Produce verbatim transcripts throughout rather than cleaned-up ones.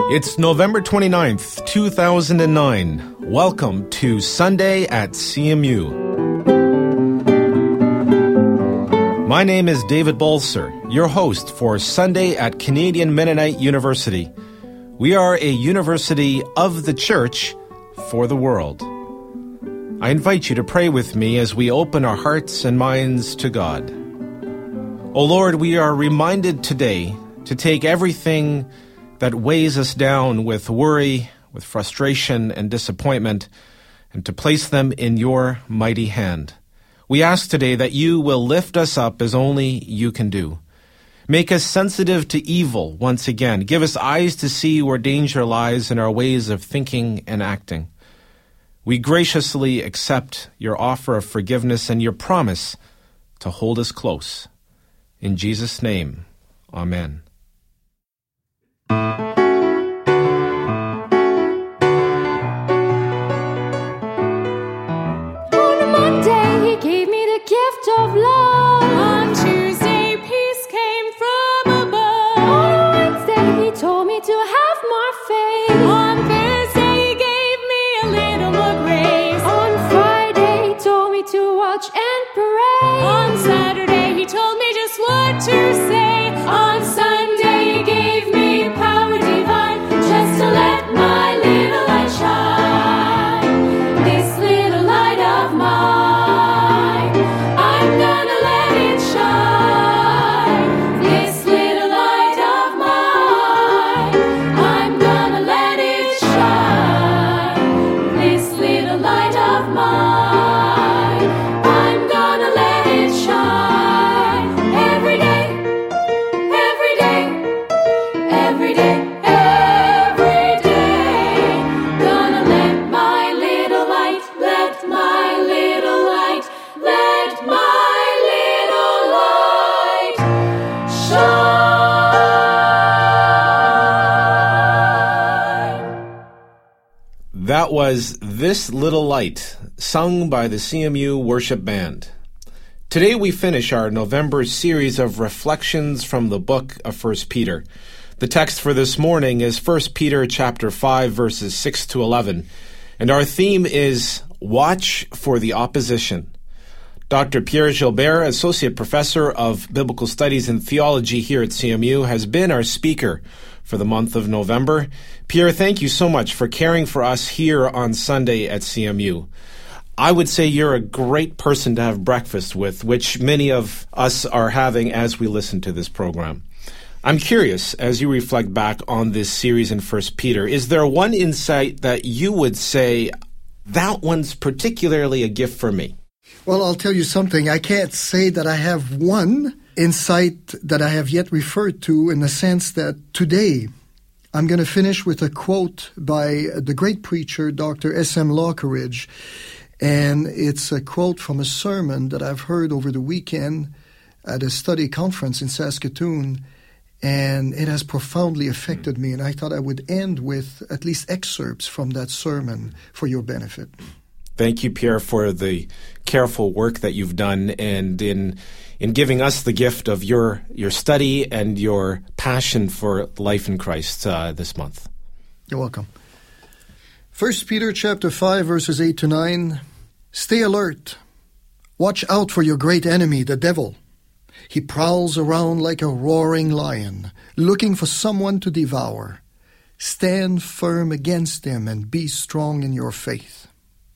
It's November twenty-ninth, two thousand nine. Welcome to Sunday at C M U. My name is David Bolser, your host for Sunday at Canadian Mennonite University. We are a university of the church for the world. I invite you to pray with me as we open our hearts and minds to God. O Lord, we are reminded today to take everything that weighs us down with worry, with frustration and disappointment, and to place them in your mighty hand. We ask today that you will lift us up as only you can do. Make us sensitive to evil once again. Give us eyes to see where danger lies in our ways of thinking and acting. We graciously accept your offer of forgiveness and your promise to hold us close. In Jesus' name, amen. Of love. On Tuesday, peace came from above. On Wednesday, he told me to have more faith. On Thursday, he gave me a little more grace. On Friday, he told me to watch and pray. On Saturday, he told me just what to say. On Sunday, he gave me power divine just to let my little light shine. This little light of mine, That was This Little Light, sung by the C M U Worship Band. Today we finish our November series of reflections from the book of First Peter. The text for this morning is First Peter chapter five, verses six to eleven, and our theme is Watch for the Opposition. Doctor Pierre Gilbert, Associate Professor of Biblical Studies and Theology here at C M U, has been our speaker for the month of November. Pierre, thank you so much for caring for us here on Sunday at C M U. I would say you're a great person to have breakfast with, which many of us are having as we listen to this program. I'm curious, as you reflect back on this series in First Peter, is there one insight that you would say, that one's particularly a gift for me? Well, I'll tell you something. I can't say that I have one insight that I have yet referred to, in the sense that today I'm going to finish with a quote by the great preacher, Doctor S M Lockridge, and it's a quote from a sermon that I've heard over the weekend at a study conference in Saskatoon, and it has profoundly affected me, and I thought I would end with at least excerpts from that sermon for your benefit. Thank you, Pierre, for the careful work that you've done and in in giving us the gift of your your study and your passion for life in Christ uh, this month. You're welcome. First Peter chapter five, verses eight to nine. Stay alert. Watch out for your great enemy, the devil. He prowls around like a roaring lion, looking for someone to devour. Stand firm against him and be strong in your faith.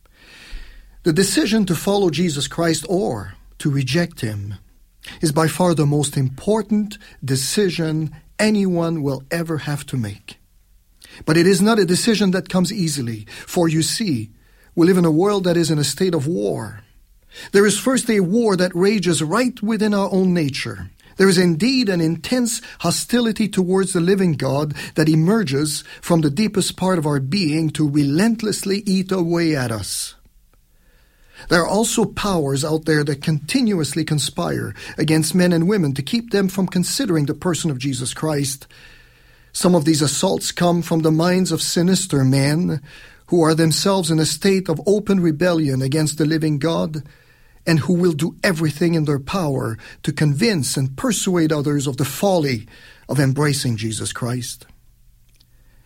The decision to follow Jesus Christ or to reject him is by far the most important decision anyone will ever have to make. But it is not a decision that comes easily, for you see, we live in a world that is in a state of war. There is first a war that rages right within our own nature. There is indeed an intense hostility towards the living God that emerges from the deepest part of our being to relentlessly eat away at us. There are also powers out there that continuously conspire against men and women to keep them from considering the person of Jesus Christ. Some of these assaults come from the minds of sinister men who are themselves in a state of open rebellion against the living God, and who will do everything in their power to convince and persuade others of the folly of embracing Jesus Christ.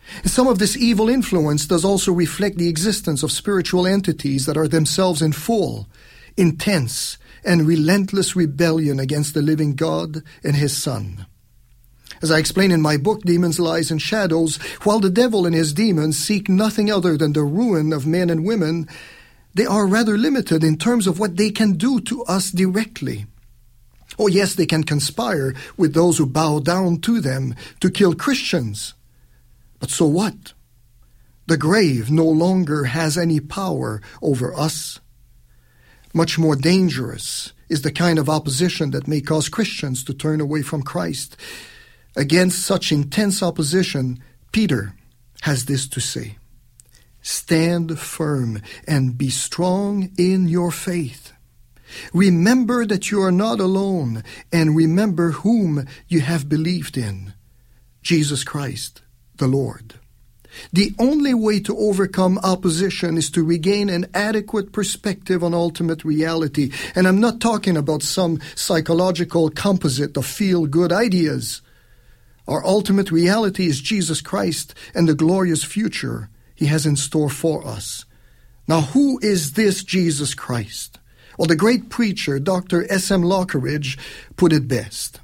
Some of this evil influence does also reflect the existence of spiritual entities that are themselves in full, intense, and relentless rebellion against the living God and His Son. As I explain in my book, Demons, Lies, and Shadows, while the devil and his demons seek nothing other than the ruin of men and women, they are rather limited in terms of what they can do to us directly. Oh yes, they can conspire with those who bow down to them to kill Christians. But so what? The grave no longer has any power over us. Much more dangerous is the kind of opposition that may cause Christians to turn away from Christ. Against such intense opposition, Peter has this to say: "Stand firm and be strong in your faith. Remember that you are not alone, and remember whom you have believed in, Jesus Christ, the Lord." The only way to overcome opposition is to regain an adequate perspective on ultimate reality. And I'm not talking about some psychological composite of feel-good ideas. Our ultimate reality is Jesus Christ and the glorious future He has in store for us. Now, who is this Jesus Christ? Well, the great preacher, Doctor S M Lockridge, put it best.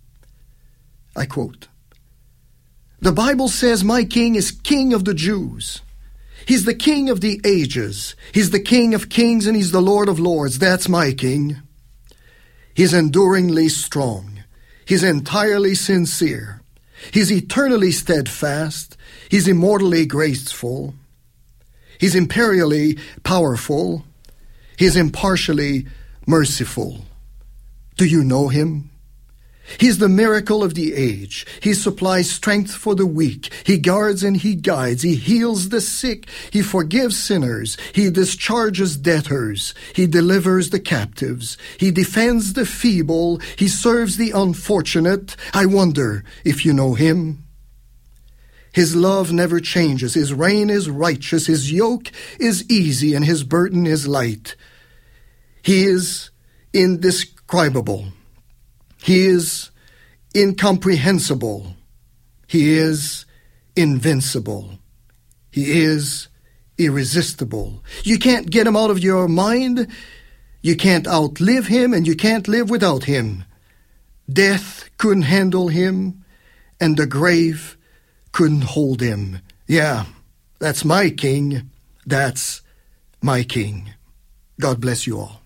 I quote, "The Bible says my King is King of the Jews. He's the King of the ages. He's the King of kings and He's the Lord of lords. That's my King. He's enduringly strong. He's entirely sincere. He's eternally steadfast. He's immortally graceful. He's imperially powerful. He's impartially merciful. Do you know Him? He's the miracle of the age. He supplies strength for the weak. He guards and He guides. He heals the sick. He forgives sinners. He discharges debtors. He delivers the captives. He defends the feeble. He serves the unfortunate. I wonder if you know Him. His love never changes. His reign is righteous. His yoke is easy and His burden is light. He is indescribable. He is incomprehensible. He is invincible. He is irresistible. You can't get Him out of your mind. You can't outlive Him, and you can't live without Him. Death couldn't handle Him, and the grave couldn't hold Him. Yeah, that's my King. That's my King. God bless you all.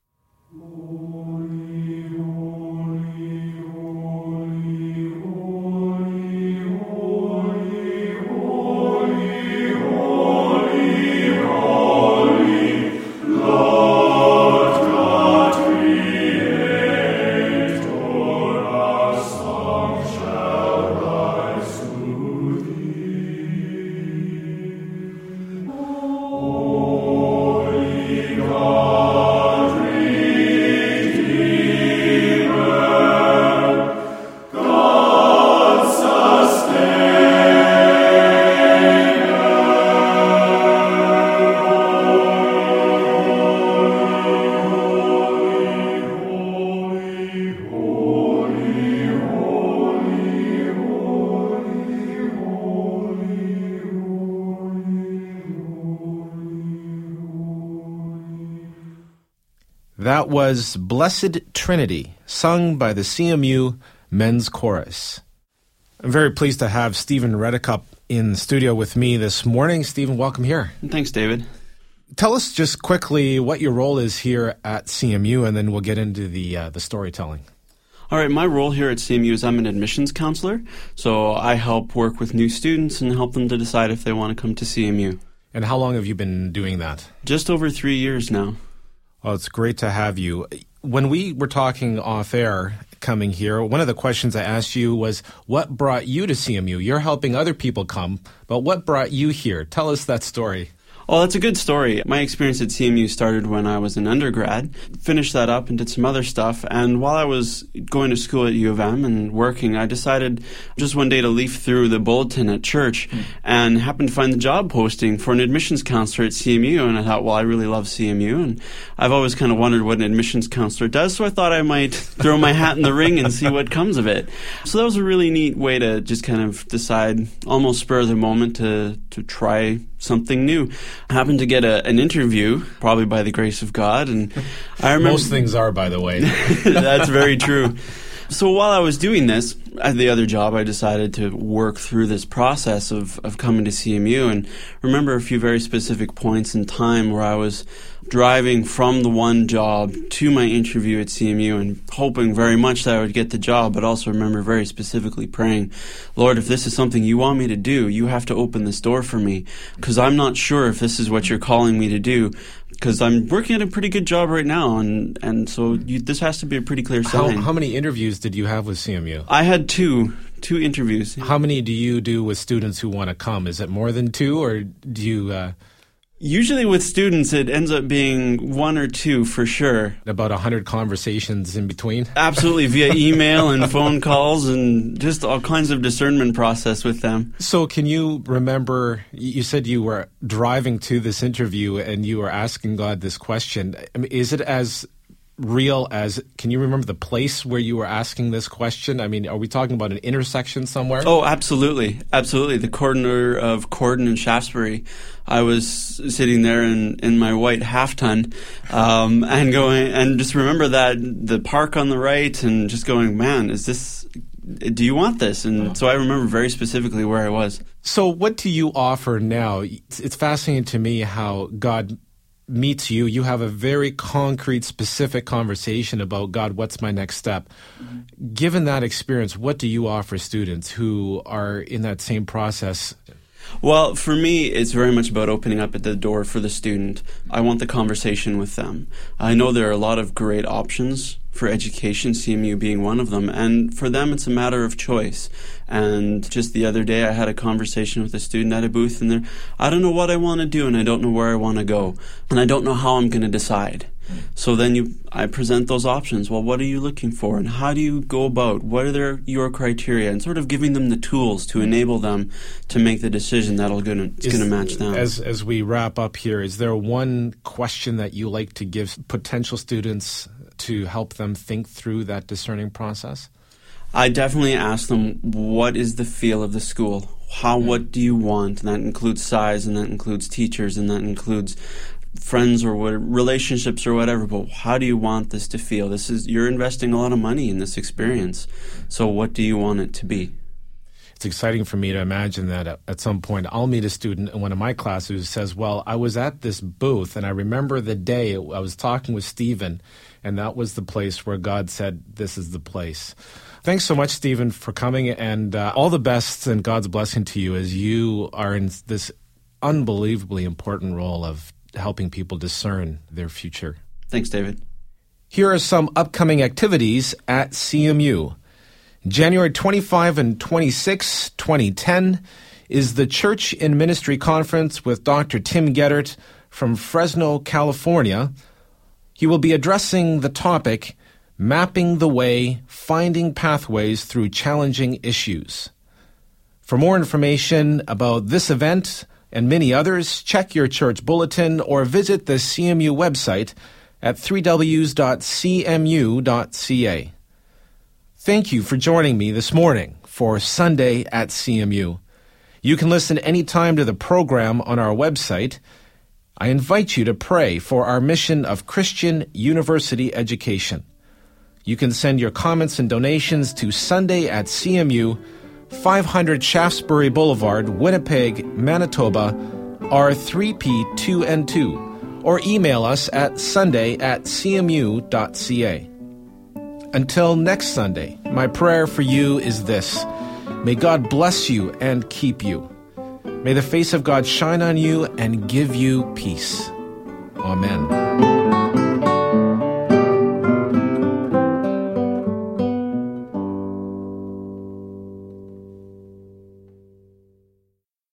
That was Blessed Trinity, sung by the C M U Men's Chorus. I'm very pleased to have Stephen Redicup in the studio with me this morning. Stephen, welcome here. Thanks, David. Tell us just quickly what your role is here at C M U, and then we'll get into the uh, the storytelling. All right, my role here at C M U is I'm an admissions counselor, so I help work with new students and help them to decide if they want to come to C M U. And how long have you been doing that? Just over three years now. Well, it's great to have you. When we were talking off air coming here, one of the questions I asked you was, what brought you to C M U? You're helping other people come, but what brought you here? Tell us that story. Oh, that's a good story. My experience at C M U started when I was an undergrad. Finished that up and did some other stuff. And while I was going to school at U of M and working, I decided just one day to leaf through the bulletin at church mm. and happened to find the job posting for an admissions counselor at C M U. And I thought, well, I really love C M U. And I've always kind of wondered what an admissions counselor does. So I thought I might throw my hat in the ring and see what comes of it. So that was a really neat way to just kind of decide, almost spur of the moment, to, to try something new. I happened to get a, an interview, probably by the grace of God, and I remember most things are, by the way. That's very true. So while I was doing this, at the other job, I decided to work through this process of, of coming to C M U, and remember a few very specific points in time where I was driving from the one job to my interview at C M U and hoping very much that I would get the job, but also remember very specifically praying, Lord, if this is something you want me to do, you have to open this door for me, because I'm not sure if this is what you're calling me to do, because I'm working at a pretty good job right now, and, and so you, this has to be a pretty clear sign. How, how many interviews did you have with C M U? I had two. Two interviews. How many do you do with students who want to come? Is it more than two, or do you... Uh, Usually with students, it ends up being one or two for sure. About a hundred conversations in between? Absolutely, via email and phone calls and just all kinds of discernment process with them. So can you remember, you said you were driving to this interview and you were asking God this question. I mean, is it as real as, can you remember the place where you were asking this question? I mean, are we talking about an intersection somewhere? Oh, absolutely. Absolutely. The corner of Corden and Shaftesbury. I was sitting there in, in my white half-ton um, and going, and just remember that, the park on the right, and just going, man, is this, do you want this? And so I remember very specifically where I was. So what do you offer now? It's fascinating to me how God meets you. You have a very concrete, specific conversation about, God, what's my next step? Mm-hmm. Given that experience, what do you offer students who are in that same process? Well, for me, it's very much about opening up at the door for the student. I want the conversation with them. I know there are a lot of great options for education, C M U being one of them, and for them it's a matter of choice. And just the other day I had a conversation with a student at a booth, and they're, I don't know what I want to do, and I don't know where I want to go, and I don't know how I'm going to decide. So then you, I present those options. Well, what are you looking for, and how do you go about? What are their, your criteria? And sort of giving them the tools to enable them to make the decision that'll gonna, it's going to match them. As as we wrap up here, is there one question that you like to give potential students to help them think through that discerning process? I definitely ask them, what is the feel of the school? How, what do you want? And that includes size, and that includes teachers, and that includes friends or what, relationships or whatever, but how do you want this to feel? This is, you're investing a lot of money in this experience. So what do you want it to be? It's exciting for me to imagine that at, at some point I'll meet a student in one of my classes who says, well, I was at this booth and I remember the day I was talking with Stephen, and that was the place where God said, this is the place. Thanks so much, Stephen, for coming, and uh, all the best and God's blessing to you as you are in this unbelievably important role of helping people discern their future. Thanks, David. Here are some upcoming activities at C M U. January twenty-fifth and twenty-sixth, twenty ten, is the Church in Ministry Conference with Doctor Tim Geddert from Fresno, California. He will be addressing the topic, Mapping the Way, Finding Pathways Through Challenging Issues. For more information about this event and many others, check your church bulletin or visit the C M U website at three w dot c m u dot c a. Thank you for joining me this morning for Sunday at C M U. You can listen anytime to the program on our website. I invite you to pray for our mission of Christian university education. You can send your comments and donations to Sunday at C M U, five hundred Shaftesbury Boulevard, Winnipeg, Manitoba, R three P two N two, or email us at sunday at c m u dot c a. Until next Sunday, my prayer for you is this: may God bless you and keep you. May the face of God shine on you and give you peace. Amen.